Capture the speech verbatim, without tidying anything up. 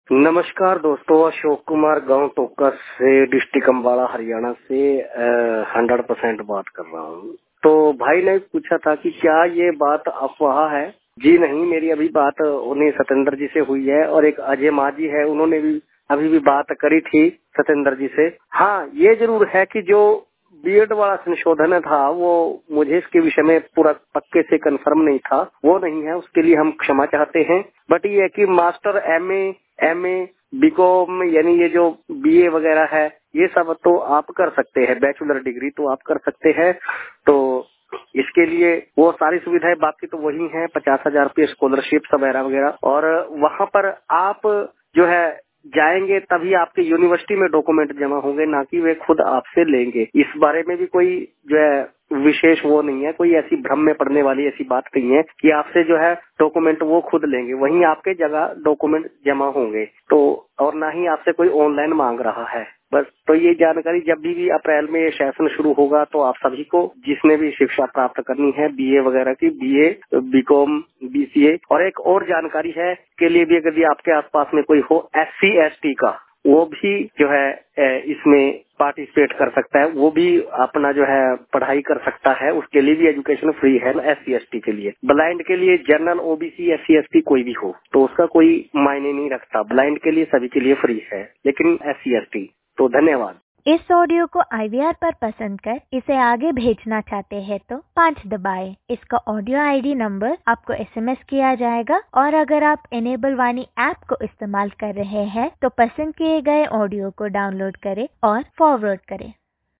नमस्कार दोस्तों, अशोक कुमार गांव टोका से, डिस्ट्रिक्ट अम्बाला हरियाणा से हंड्रेड परसेंट बात कर रहा हूँ। तो भाई ने पूछा था कि क्या ये बात अफवाह है। जी नहीं, मेरी अभी बात उन्हें सतेंद्र जी से हुई है और एक अजय माँ जी है, उन्होंने भी अभी भी बात करी थी सतेंद्र जी से। हाँ, ये जरूर है कि जो बीएड वाला संशोधन था वो मुझे इसके विषय में पूरा पक्के से कंफर्म नहीं था, वो नहीं है, उसके लिए हम क्षमा चाहते हैं। बट ये है कि मास्टर एमए एमए बीकॉम यानी ये जो बीए वगैरह है ये सब तो आप कर सकते हैं, बैचलर डिग्री तो आप कर सकते हैं। तो इसके लिए वो सारी सुविधाएं बाकी तो वही हैं, पचास हजार रुपये स्कॉलरशिप वगैरह वगैरह। और वहाँ पर आप जो है जाएंगे तभी आपके यूनिवर्सिटी में डॉक्यूमेंट जमा होंगे, ना कि वे खुद आपसे लेंगे। इस बारे में भी कोई जो है विशेष वो नहीं है, कोई ऐसी भ्रम में पड़ने वाली ऐसी बात नहीं है कि आपसे जो है डॉक्यूमेंट वो खुद लेंगे, वहीं आपके जगह डॉक्यूमेंट जमा होंगे। तो और ना ही आपसे कोई ऑनलाइन मांग रहा है बस। तो ये जानकारी जब भी, भी अप्रैल में ये सेशन शुरू होगा तो आप सभी को जिसने भी शिक्षा प्राप्त करनी है बीए वगैरह की, बीए बीकॉम बीसीए, और एक और जानकारी है के लिए भी, अगर भी आपके आसपास में कोई हो एससी एसटी का, वो भी जो है इसमें पार्टिसिपेट कर सकता है, वो भी अपना जो है पढ़ाई कर सकता है, उसके लिए भी एजुकेशन फ्री है एससी एसटी के लिए। ब्लाइंड के लिए जनरल ओबीसी एससी एसटी कोई भी हो तो उसका कोई मायने नहीं रखता, ब्लाइंड के लिए सभी के लिए फ्री है, लेकिन एससी एसटी। तो धन्यवाद। इस ऑडियो को आईवीआर पर पसंद कर इसे आगे भेजना चाहते हैं तो पाँच दबाएं। इसका ऑडियो आईडी नंबर आपको एसएमएस किया जाएगा और अगर आप एनेबल वाणी ऐप को इस्तेमाल कर रहे हैं तो पसंद किए गए ऑडियो को डाउनलोड करें और फॉरवर्ड करें।